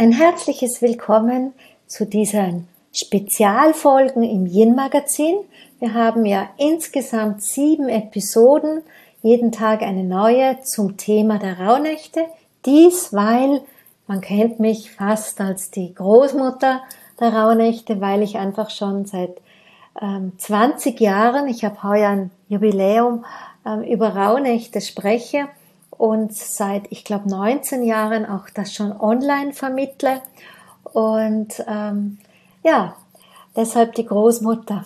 Ein herzliches Willkommen zu diesen Spezialfolgen im Yin-Magazin. Wir haben ja insgesamt 7 Episoden, jeden Tag eine neue zum Thema der Rauhnächte. Dies, weil man kennt mich fast als die Großmutter der Rauhnächte, weil ich einfach schon seit 20 Jahren, ich habe heuer ein Jubiläum, über Rauhnächte spreche und seit, ich glaube, 19 Jahren auch das schon online vermittle und deshalb die Großmutter.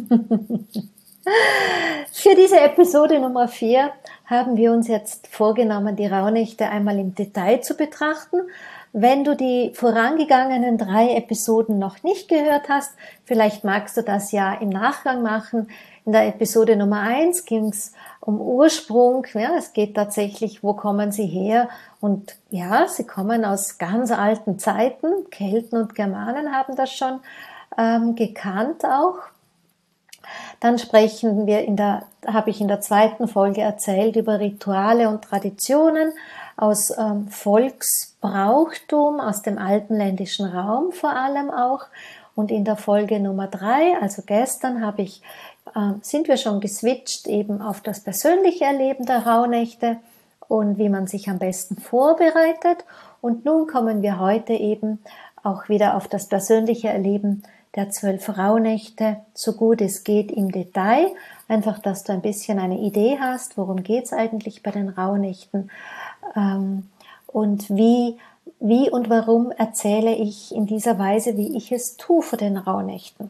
Für diese Episode Nummer 4 haben wir uns jetzt vorgenommen, die Rauhnächte einmal im Detail zu betrachten. Wenn du die vorangegangenen 3 Episoden noch nicht gehört hast, vielleicht magst du das ja im Nachgang machen. In der Episode Nummer 1 ging es um Ursprung. Ja, es geht tatsächlich, wo kommen sie her? Und ja, sie kommen aus ganz alten Zeiten. Kelten und Germanen haben das schon gekannt auch. Dann habe ich in der 2. Folge erzählt über Rituale und Traditionen aus Volksbrauchtum, aus dem alpenländischen Raum vor allem auch. Und in der Folge Nummer 3, also gestern, sind wir schon geswitcht eben auf das persönliche Erleben der Rauhnächte und wie man sich am besten vorbereitet. Und nun kommen wir heute eben auch wieder auf das persönliche Erleben der 12 Rauhnächte, so gut es geht im Detail. Einfach, dass du ein bisschen eine Idee hast, worum geht es eigentlich bei den Rauhnächten und wie und warum erzähle ich in dieser Weise, wie ich es tue vor den Rauhnächten.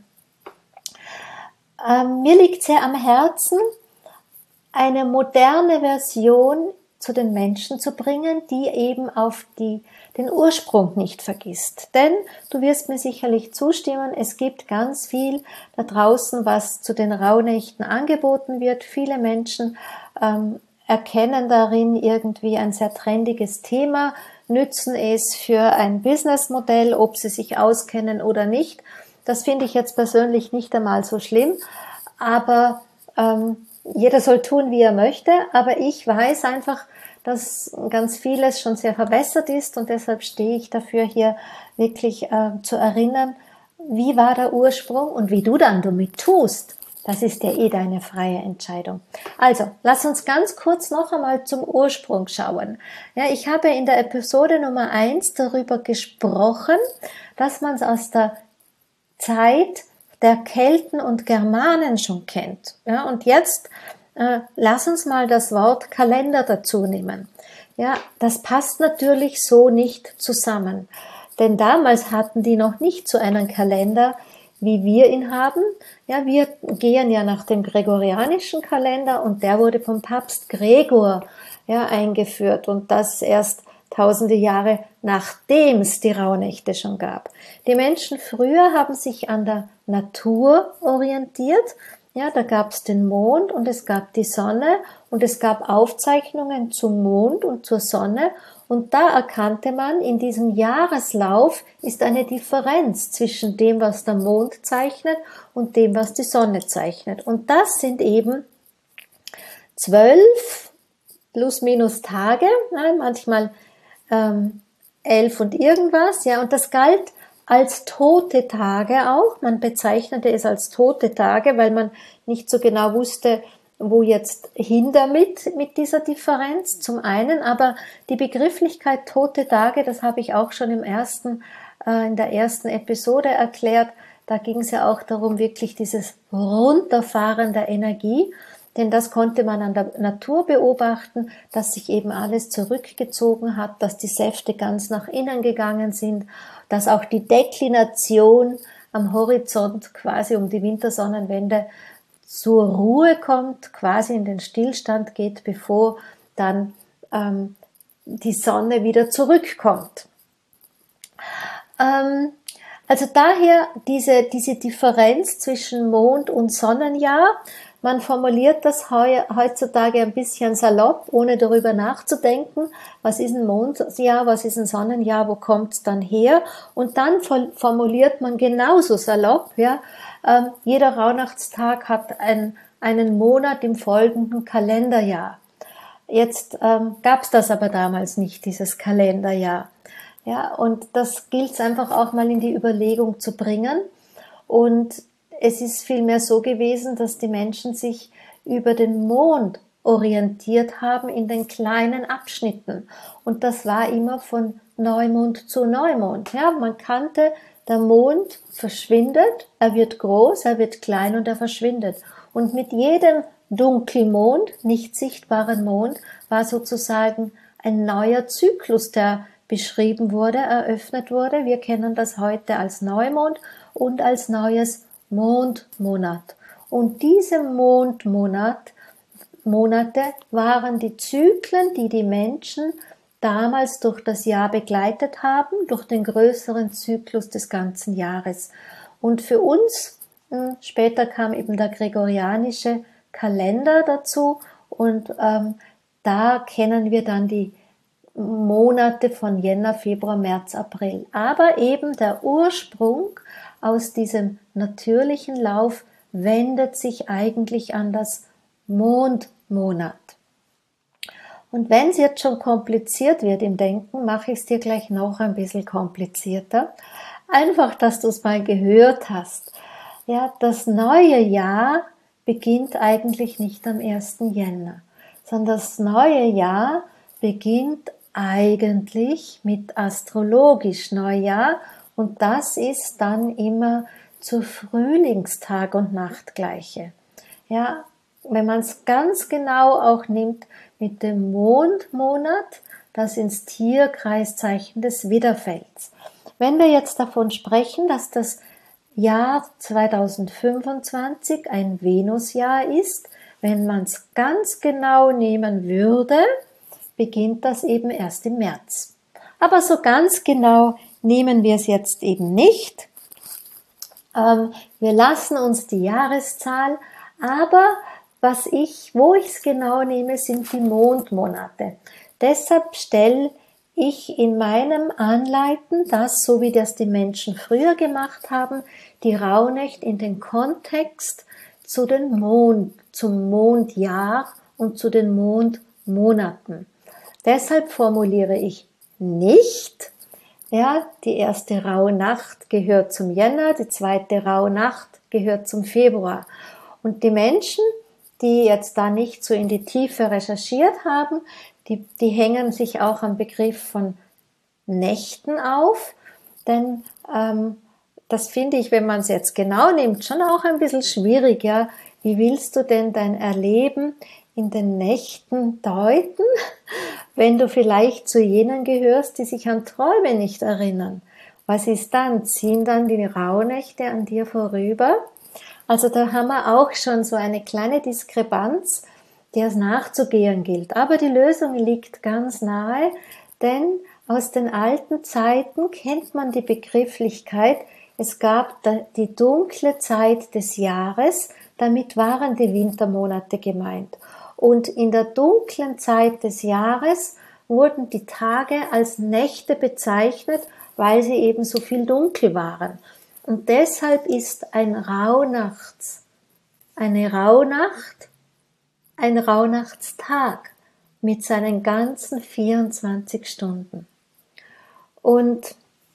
Mir liegt sehr am Herzen, eine moderne Version zu den Menschen zu bringen, die eben auf den Ursprung nicht vergisst. Denn du wirst mir sicherlich zustimmen, es gibt ganz viel da draußen, was zu den Rauhnächten angeboten wird. Viele Menschen erkennen darin irgendwie ein sehr trendiges Thema, nützen es für ein Businessmodell, ob sie sich auskennen oder nicht. Das finde ich jetzt persönlich nicht einmal so schlimm, aber jeder soll tun, wie er möchte, aber ich weiß einfach, dass ganz vieles schon sehr verbessert ist und deshalb stehe ich dafür, hier wirklich zu erinnern, wie war der Ursprung und wie du dann damit tust. Das ist ja deine freie Entscheidung. Also, lass uns ganz kurz noch einmal zum Ursprung schauen. Ja, ich habe in der Episode Nummer 1 darüber gesprochen, dass man es aus der Zeit der Kelten und Germanen schon kennt. Ja, und jetzt lass uns mal das Wort Kalender dazu nehmen. Ja, das passt natürlich so nicht zusammen. Denn damals hatten die noch nicht so einen Kalender, wie wir ihn haben. Ja, wir gehen ja nach dem gregorianischen Kalender und der wurde vom Papst Gregor eingeführt und das erst tausende Jahre nachdem es die Rauhnächte schon gab. Die Menschen früher haben sich an der Natur orientiert. Ja, da gab es den Mond und es gab die Sonne und es gab Aufzeichnungen zum Mond und zur Sonne und da erkannte man, in diesem Jahreslauf ist eine Differenz zwischen dem, was der Mond zeichnet und dem, was die Sonne zeichnet. Und das sind eben 12 plus minus Tage, manchmal 11 und irgendwas, ja, und das galt als tote Tage auch. Man bezeichnete es als tote Tage, weil man nicht so genau wusste, wo jetzt hin damit mit dieser Differenz zum einen, aber die Begrifflichkeit tote Tage, das habe ich auch schon in der ersten Episode erklärt, da ging es ja auch darum, wirklich dieses Runterfahren der Energie, denn das konnte man an der Natur beobachten, dass sich eben alles zurückgezogen hat, dass die Säfte ganz nach innen gegangen sind, dass auch die Deklination am Horizont quasi um die Wintersonnenwende zur Ruhe kommt, quasi in den Stillstand geht, bevor dann die Sonne wieder zurückkommt. Also daher diese Differenz zwischen Mond- und Sonnenjahr. Man formuliert das heutzutage ein bisschen salopp, ohne darüber nachzudenken, was ist ein Mondjahr, was ist ein Sonnenjahr, wo kommt es dann her? Und dann formuliert man genauso salopp, ja, jeder Rauhnachtstag hat einen Monat im folgenden Kalenderjahr. Jetzt gab es das aber damals nicht, dieses Kalenderjahr. Ja, und das gilt es einfach auch mal in die Überlegung zu bringen. Und es ist vielmehr so gewesen, dass die Menschen sich über den Mond orientiert haben in den kleinen Abschnitten. Und das war immer von Neumond zu Neumond. Ja, man kannte, der Mond verschwindet, er wird groß, er wird klein und er verschwindet. Und mit jedem Dunkelmond, nicht sichtbaren Mond, war sozusagen ein neuer Zyklus, der beschrieben wurde, eröffnet wurde. Wir kennen das heute als Neumond und als neues Mondmonat. Und diese Mondmonate waren die Zyklen, die die Menschen damals durch das Jahr begleitet haben, durch den größeren Zyklus des ganzen Jahres. Und für uns, später kam eben der gregorianische Kalender dazu und da kennen wir dann die Monate von Jänner, Februar, März, April. Aber eben der Ursprung aus diesem natürlichen Lauf wendet sich eigentlich an das Mondmonat. Und wenn es jetzt schon kompliziert wird im Denken, mache ich es dir gleich noch ein bisschen komplizierter. Einfach, dass du es mal gehört hast. Ja, das neue Jahr beginnt eigentlich nicht am 1. Jänner, sondern das neue Jahr beginnt eigentlich mit astrologisch Neujahr und das ist dann immer zur Frühlingstag- und Nachtgleiche. Ja, wenn man es ganz genau auch nimmt mit dem Mondmonat, das ins Tierkreiszeichen des Widderfelds. Wenn wir jetzt davon sprechen, dass das Jahr 2025 ein Venusjahr ist, wenn man es ganz genau nehmen würde, beginnt das eben erst im März. Aber so ganz genau nehmen wir es jetzt eben nicht. Wir lassen uns die Jahreszahl, aber wo ich es genau nehme, sind die Mondmonate. Deshalb stelle ich in meinem Anleiten das, so wie das die Menschen früher gemacht haben, die Rauhnacht in den Kontext zum Mondjahr und zu den Mondmonaten. Deshalb formuliere ich nicht, ja, die erste Rauhnacht gehört zum Jänner, die zweite Rauhnacht gehört zum Februar. Und die Menschen, die jetzt da nicht so in die Tiefe recherchiert haben, die hängen sich auch am Begriff von Nächten auf, denn das finde ich, wenn man es jetzt genau nimmt, schon auch ein bisschen schwierig. Ja? Wie willst du denn dein Erleben in den Nächten deuten, wenn du vielleicht zu jenen gehörst, die sich an Träume nicht erinnern? Was ist dann? Ziehen dann die Rauhnächte an dir vorüber? Also da haben wir auch schon so eine kleine Diskrepanz, der es nachzugehen gilt. Aber die Lösung liegt ganz nahe, denn aus den alten Zeiten kennt man die Begrifflichkeit, es gab die dunkle Zeit des Jahres, damit waren die Wintermonate gemeint. Und in der dunklen Zeit des Jahres wurden die Tage als Nächte bezeichnet, weil sie eben so viel dunkel waren. Und deshalb ist eine Rauhnacht, ein Rauhnachtstag mit seinen ganzen 24 Stunden. Und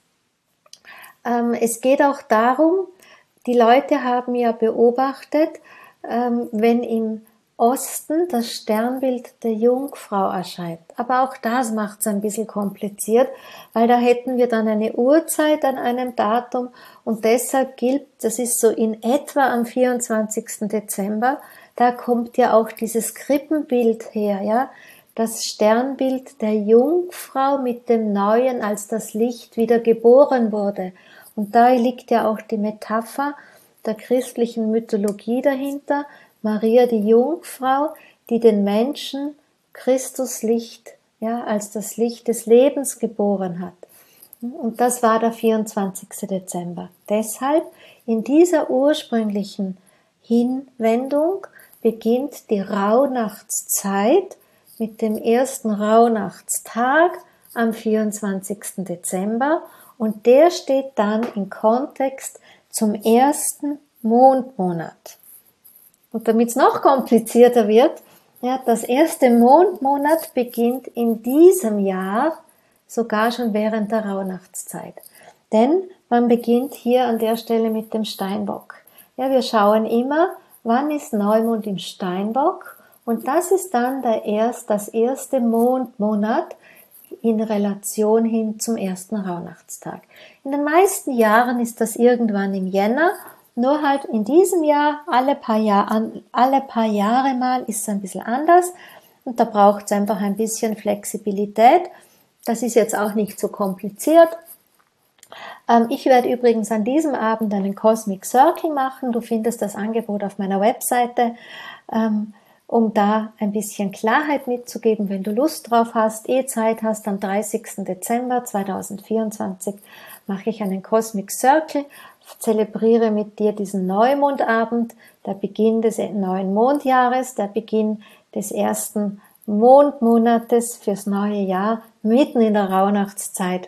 es geht auch darum, die Leute haben ja beobachtet, wenn im Osten das Sternbild der Jungfrau erscheint. Aber auch das macht es ein bisschen kompliziert, weil da hätten wir dann eine Uhrzeit an einem Datum und deshalb gilt, das ist so in etwa am 24. Dezember, da kommt ja auch dieses Krippenbild her, ja, das Sternbild der Jungfrau mit dem Neuen, als das Licht wieder geboren wurde. Und da liegt ja auch die Metapher der christlichen Mythologie dahinter, Maria die Jungfrau, die den Menschen Christuslicht, ja, als das Licht des Lebens geboren hat. Und das war der 24. Dezember. Deshalb in dieser ursprünglichen Hinwendung beginnt die Rauhnachtszeit mit dem ersten Rauhnachtstag am 24. Dezember und der steht dann im Kontext zum ersten Mondmonat. Und damit es noch komplizierter wird, ja, das erste Mondmonat beginnt in diesem Jahr sogar schon während der Rauhnachtszeit. Denn man beginnt hier an der Stelle mit dem Steinbock. Ja, wir schauen immer, wann ist Neumond im Steinbock, und das ist dann das erste Mondmonat in Relation hin zum ersten Rauhnachtstag. In den meisten Jahren ist das irgendwann im Jänner, nur halt in diesem Jahr alle paar Jahre mal ist es ein bisschen anders, und da braucht es einfach ein bisschen Flexibilität. Das ist jetzt auch nicht so kompliziert. Ich werde übrigens an diesem Abend einen Cosmic Circle machen. Du findest das Angebot auf meiner Webseite, um da ein bisschen Klarheit mitzugeben, wenn du Lust drauf hast, Zeit hast. Am 30. Dezember 2024 mache ich einen Cosmic Circle, zelebriere mit dir diesen Neumondabend, der Beginn des neuen Mondjahres, der Beginn des ersten Mondmonates fürs neue Jahr, mitten in der Rauhnachtszeit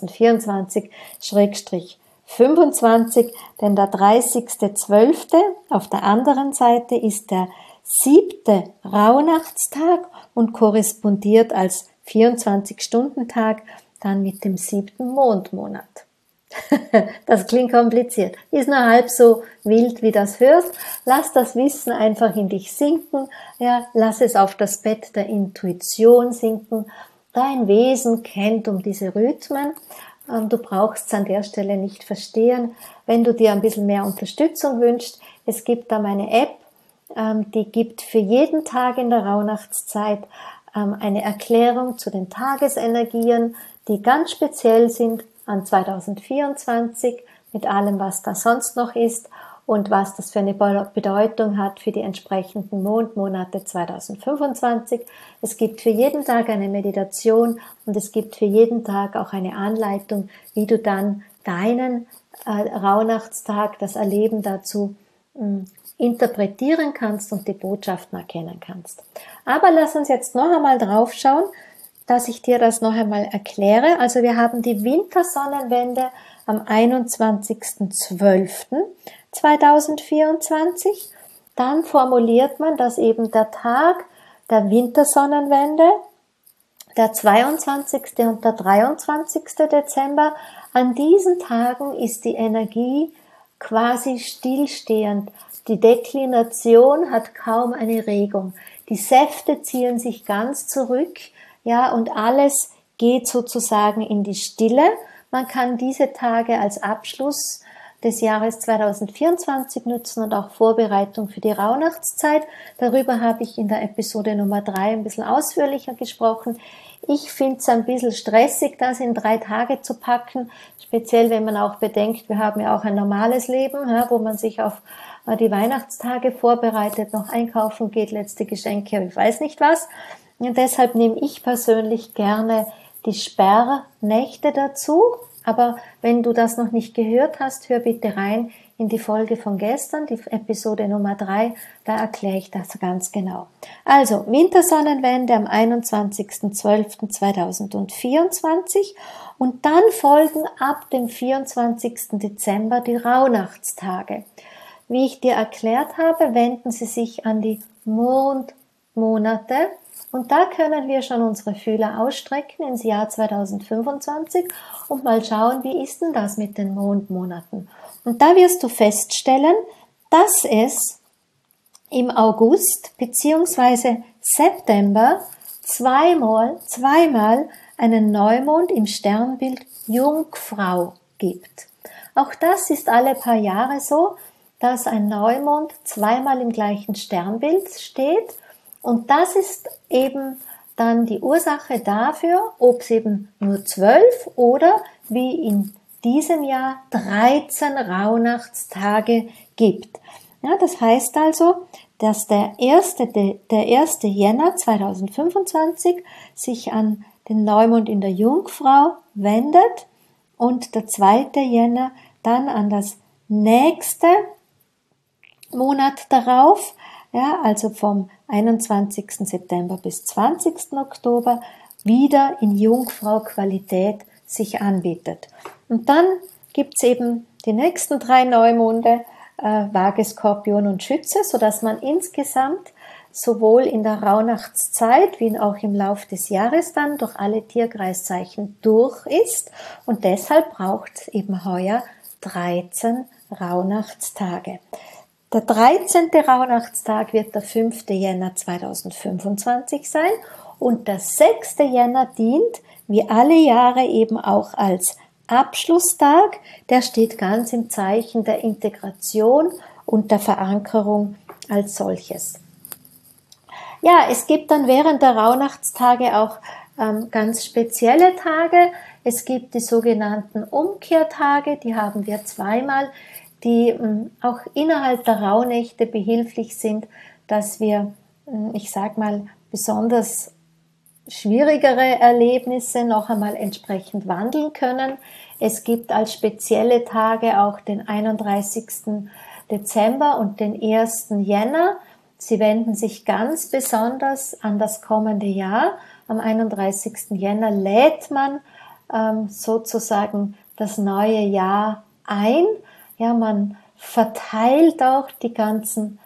2024/25, denn der 30.12. auf der anderen Seite ist der 7. Rauhnachtstag und korrespondiert als 24-Stunden-Tag dann mit dem 7. Mondmonat. Das klingt kompliziert, ist nur halb so wild, wie das hörst. Lass das Wissen einfach in dich sinken, ja, lass es auf das Bett der Intuition sinken. Dein Wesen kennt um diese Rhythmen. Du brauchst es an der Stelle nicht verstehen. Wenn du dir ein bisschen mehr Unterstützung wünschst, es gibt da meine App, die gibt für jeden Tag in der Rauhnachtszeit eine Erklärung zu den Tagesenergien, die ganz speziell sind an 2024 mit allem, was da sonst noch ist und was das für eine Bedeutung hat für die entsprechenden Mondmonate 2025. Es gibt für jeden Tag eine Meditation und es gibt für jeden Tag auch eine Anleitung, wie du dann deinen Rauhnachtstag, das Erleben dazu interpretieren kannst und die Botschaften erkennen kannst. Aber lass uns jetzt noch einmal drauf schauen, dass ich dir das noch einmal erkläre. Also wir haben die Wintersonnenwende am 21.12.2024. Dann formuliert man, dass eben der Tag der Wintersonnenwende, der 22. und der 23. Dezember, an diesen Tagen ist die Energie quasi stillstehend. Die Deklination hat kaum eine Regung. Die Säfte ziehen sich ganz zurück, ja, und alles geht sozusagen in die Stille. Man kann diese Tage als Abschluss des Jahres 2024 nutzen und auch Vorbereitung für die Rauhnachtszeit. Darüber habe ich in der Episode Nummer 3 ein bisschen ausführlicher gesprochen. Ich finde es ein bisschen stressig, das in 3 Tage zu packen, speziell wenn man auch bedenkt, wir haben ja auch ein normales Leben, ja, wo man sich auf die Weihnachtstage vorbereitet, noch einkaufen geht, letzte Geschenke, ich weiß nicht was. Und deshalb nehme ich persönlich gerne die Sperrnächte dazu. Aber wenn du das noch nicht gehört hast, hör bitte rein in die Folge von gestern, die Episode Nummer 3, da erkläre ich das ganz genau. Also, Wintersonnenwende am 21.12.2024 und dann folgen ab dem 24. Dezember die Rauhnachtstage. Wie ich dir erklärt habe, wenden sie sich an die Mondmonate. Und da können wir schon unsere Fühler ausstrecken ins Jahr 2025 und mal schauen, wie ist denn das mit den Mondmonaten. Und da wirst du feststellen, dass es im August bzw. September zweimal einen Neumond im Sternbild Jungfrau gibt. Auch das ist alle paar Jahre so, dass ein Neumond zweimal im gleichen Sternbild steht. Und das ist eben dann die Ursache dafür, ob es eben nur 12 oder wie in diesem Jahr 13 Rauhnachtstage gibt. Ja, das heißt also, dass der 1. Jänner 2025 sich an den Neumond in der Jungfrau wendet und der 2. Jänner dann an das nächste Monat darauf, ja, also vom 21. September bis 20. Oktober wieder in Jungfrau-Qualität sich anbietet. Und dann gibt's eben die nächsten 3 Neumonde, Waage, Skorpion und Schütze, sodass man insgesamt sowohl in der Rauhnachtszeit wie auch im Lauf des Jahres dann durch alle Tierkreiszeichen durch ist. Und deshalb braucht es eben heuer 13 Rauhnachtstage. Der 13. Rauhnachtstag wird der 5. Jänner 2025 sein und der 6. Jänner dient wie alle Jahre eben auch als Abschlusstag. Der steht ganz im Zeichen der Integration und der Verankerung als solches. Ja, es gibt dann während der Rauhnachtstage auch ganz spezielle Tage. Es gibt die sogenannten Umkehrtage, die haben wir zweimal, die auch innerhalb der Rauhnächte behilflich sind, dass wir, ich sag mal, besonders schwierigere Erlebnisse noch einmal entsprechend wandeln können. Es gibt als spezielle Tage auch den 31. Dezember und den 1. Jänner. Sie wenden sich ganz besonders an das kommende Jahr. Am 31. Jänner lädt man sozusagen das neue Jahr ein. Ja, man verteilt auch die ganzen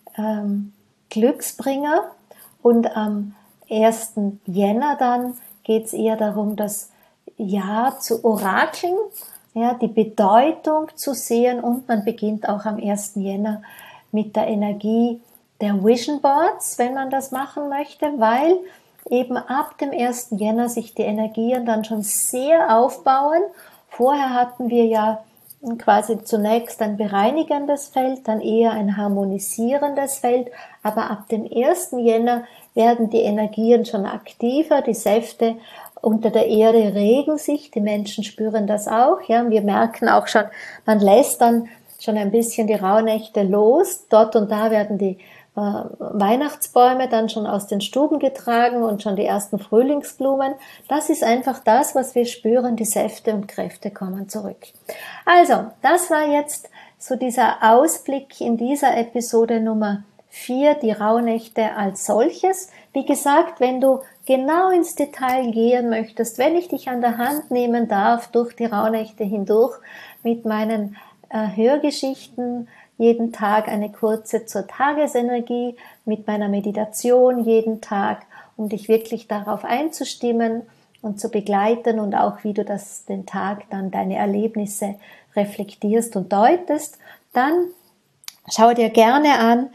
Glücksbringer und am 1. Jänner dann geht es eher darum, das Jahr zu orakeln, ja, die Bedeutung zu sehen und man beginnt auch am 1. Jänner mit der Energie der Vision Boards, wenn man das machen möchte, weil eben ab dem 1. Jänner sich die Energien dann schon sehr aufbauen. Vorher hatten wir ja quasi zunächst ein bereinigendes Feld, dann eher ein harmonisierendes Feld, aber ab dem 1. Jänner werden die Energien schon aktiver, die Säfte unter der Erde regen sich, die Menschen spüren das auch, ja, wir merken auch schon, man lässt dann schon ein bisschen die Rauhnächte los, dort und da werden die Weihnachtsbäume dann schon aus den Stuben getragen und schon die ersten Frühlingsblumen. Das ist einfach das, was wir spüren, die Säfte und Kräfte kommen zurück. Also, das war jetzt so dieser Ausblick in dieser Episode Nummer 4, die Rauhnächte als solches. Wie gesagt, wenn du genau ins Detail gehen möchtest, wenn ich dich an der Hand nehmen darf durch die Rauhnächte hindurch mit meinen Hörgeschichten, jeden Tag eine kurze zur Tagesenergie mit meiner Meditation jeden Tag, um dich wirklich darauf einzustimmen und zu begleiten und auch wie du den Tag dann deine Erlebnisse reflektierst und deutest, dann schau dir gerne an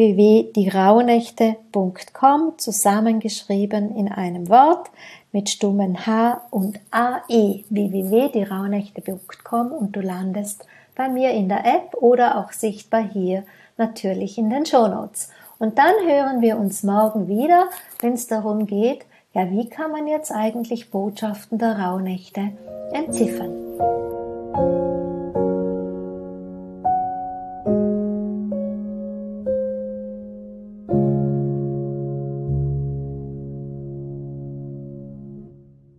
www.dierauhnächte.com, zusammengeschrieben in einem Wort mit stummen H und AE, www.dierauhnächte.com und du landest bei mir in der App oder auch sichtbar hier natürlich in den Shownotes. Und dann hören wir uns morgen wieder, wenn es darum geht, ja, wie kann man jetzt eigentlich Botschaften der Rauhnächte entziffern?